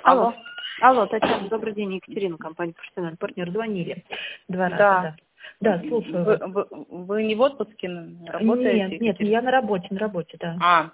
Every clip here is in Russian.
Алло. Алло. Алло, Татьяна, добрый день, Екатерина, компания «Профессиональный партнер». Звонили 2 раза, Да. да. Да, слушаю вас. Вы не в отпуске работаете? Нет, я на работе, да.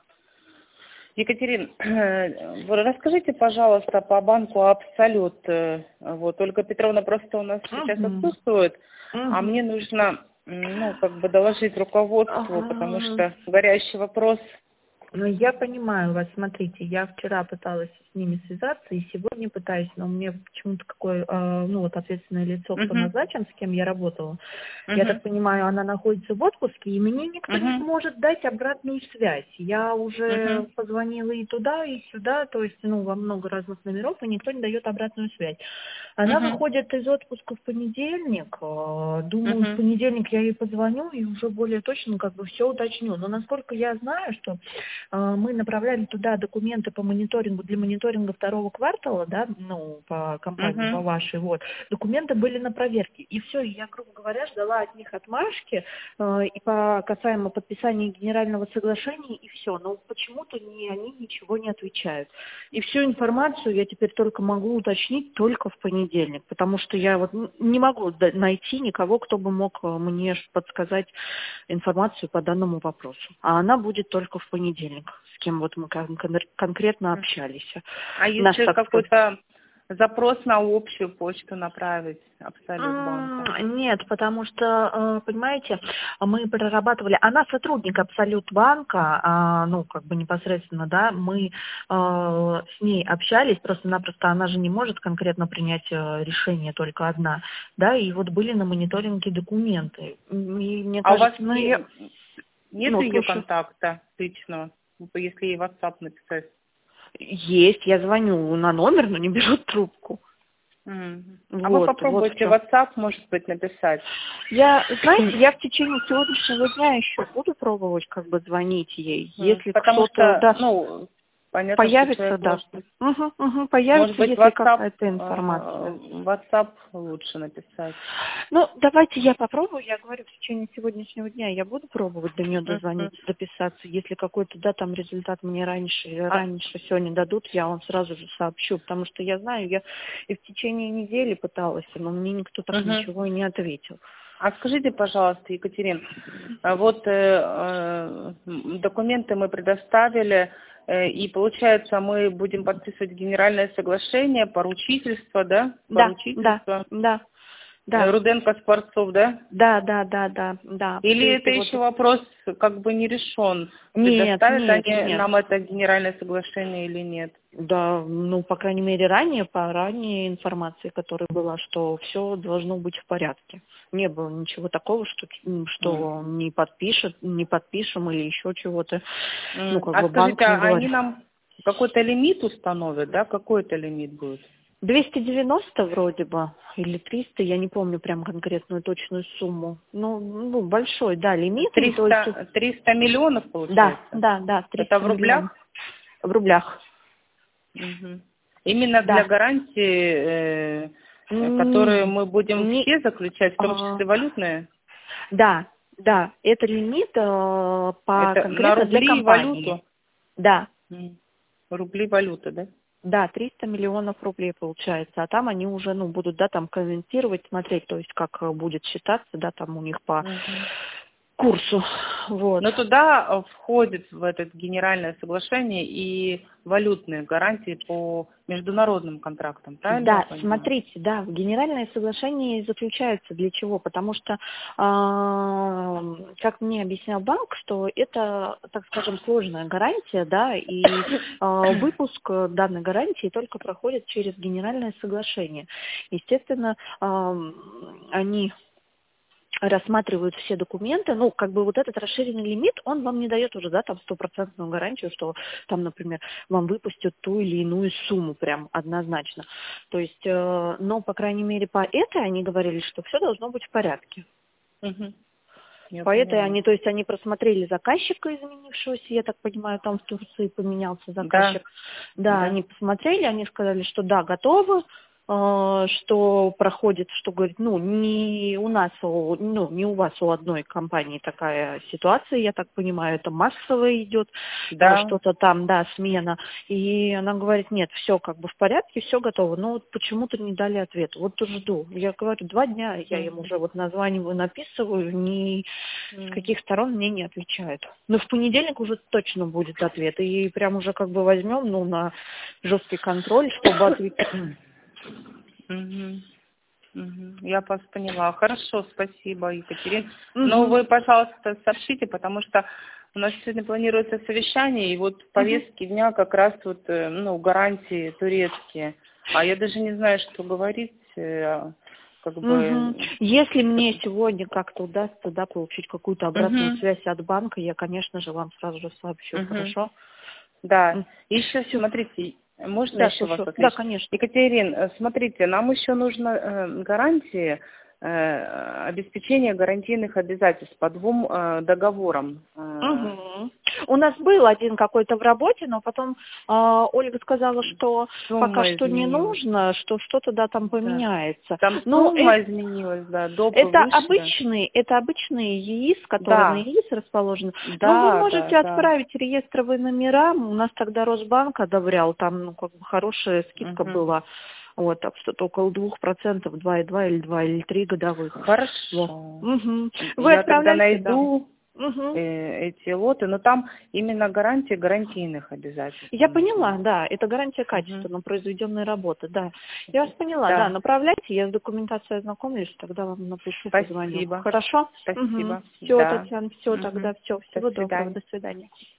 Екатерина, расскажите, пожалуйста, по банку «Абсолют». Вот, Ольга Петровна просто у нас сейчас отсутствует, а мне нужно, доложить руководству, потому что горящий вопрос. Ну, я понимаю вас, смотрите, я вчера пыталась с ними связаться, и сегодня пытаюсь, но у меня почему-то ответственное лицо, кто назначен, с кем я работала. Я так понимаю, она находится в отпуске, и мне никто не может дать обратную связь. Я уже позвонила и туда, и сюда, то есть, во много разных номеров, и никто не дает обратную связь. Она выходит из отпуска в понедельник, думаю, в понедельник я ей позвоню и уже более точно все уточню. Но насколько я знаю, что мы направляли туда документы по мониторингу, для мониторинга второго квартала, да, по компании, по вашей, документы были на проверке. И все, я, грубо говоря, ждала от них отмашки и по касаемо подписания генерального соглашения, и все. Но почему-то они ничего не отвечают. И всю информацию я теперь только могу уточнить только в понедельник, потому что я не могу найти никого, кто бы мог мне подсказать информацию по данному вопросу. А она будет только в понедельник, с кем мы конкретно общались. А если какой-то запрос на общую почту направить Абсолют банка? Нет, потому что, понимаете, мы прорабатывали, она сотрудник Абсолют банка, непосредственно, да, мы с ней общались, просто-напросто она же не может конкретно принять решение только одна, да, и были на мониторинге документы. И мне кажется, у вас нет ее контакта личного, если ей WhatsApp написать? Есть, я звоню на номер, но не берут трубку. Вы попробуйте WhatsApp, может быть, написать. Я в течение сегодняшнего дня еще буду пробовать звонить ей. Если кто-то появится, да. Появится, может быть, если WhatsApp, какая-то информация. WhatsApp лучше написать. Давайте я попробую. Я говорю, в течение сегодняшнего дня я буду пробовать до нее дозвониться, дописаться. Если какой-то, там результат мне раньше сегодня дадут, я вам сразу же сообщу. Потому что я знаю, я и в течение недели пыталась, но мне никто так ничего и не ответил. А скажите, пожалуйста, Екатерина, документы мы предоставили, и получается, мы будем подписывать генеральное соглашение, поручительство, да? Поручительство. Да. Руденко Скворцов, да? Да. Или это еще вопрос не решен? Нет. Предоставят они нам это генеральное соглашение или нет? Да, по крайней мере, по ранней информации, которая была, что все должно быть в порядке. Не было ничего такого, что не подпишем или еще чего-то. Скажите, они нам какой-то лимит установят, да? Какой это лимит будет? 290 вроде бы, или 300, я не помню прям конкретную точную сумму. Большой, да, лимит. 300 миллионов получается? Да, 300 Это в рублях? В рублях. Именно для гарантии, которые мы будем все заключать, в том числе валютные? Да, это лимит конкретно для компании. На рубли и валюту? Да. Рубли, валюта, да? Да, 300 миллионов рублей получается, а там они уже, будут, комментировать, смотреть, то есть как будет считаться, там у них по курсу. Но туда входит в это генеральное соглашение и валютные гарантии по международным контрактам, правильно? Да, смотрите, в генеральное соглашение заключается для чего? Потому что, как мне объяснял банк, что это, так скажем, сложная гарантия, да, и выпуск данной гарантии только проходит через генеральное соглашение. Естественно, они рассматривают все документы, этот расширенный лимит, он вам не дает уже, стопроцентную гарантию, что там, например, вам выпустят ту или иную сумму прям однозначно. То есть, по крайней мере, по этой они говорили, что все должно быть в порядке. По этой они просмотрели заказчика изменившегося, я так понимаю, там в Турции поменялся заказчик. Да, они посмотрели, они сказали, что да, готовы. что проходит, что говорит, ну, не у нас, не у вас у одной компании такая ситуация, я так понимаю, это массово идет, Да. что-то там, да, смена. И она говорит, нет, все как бы в порядке, все готово. Но вот почему-то не дали ответ. Вот жду. Я говорю, 2 дня я им уже вот названиваю, написываю, ни с каких сторон мне не отвечают. Но в понедельник уже точно будет ответ. И прям уже как бы возьмем, ну, на жесткий контроль, чтобы ответить. Я вас поняла. Хорошо, спасибо, Екатерина. Но вы, пожалуйста, сообщите, потому что у нас сегодня планируется совещание, и вот в повестке дня как раз вот, ну, гарантии турецкие. А я даже не знаю, что говорить, как бы... Если мне сегодня как-то удастся, да, получить какую-то обратную связь от банка, я, конечно же, вам сразу же сообщу, хорошо? Да. И еще, смотрите, можно еще вас ответить? Да, конечно. Екатерина, смотрите, нам еще нужно гарантии, обеспечение гарантийных обязательств по 2 договорам. У нас был один какой-то в работе, но потом Ольга сказала, что пока что не нужно, что что-то, да, там поменяется. Там сумма изменилась, да, доп. Это обычные ЕИС, которые на ЕИС расположены. Но вы можете отправить реестровые номера. У нас тогда Росбанк одобрял, там, ну, как бы хорошая скидка была. Вот, так что около 2%, 2,2 или 2 или 3 годовых. Хорошо. Вы я тогда отправляете, найду эти лоты, но там именно гарантия гарантийных обязательств. Я поняла, да, это гарантия качественно произведенной работы, да. Я вас поняла, да, направляйте, я с документацией ознакомлюсь, тогда вам напишу, позвоню. Спасибо. Хорошо? Спасибо. Все, Татьяна, все, тогда все. Всего доброго, до свидания.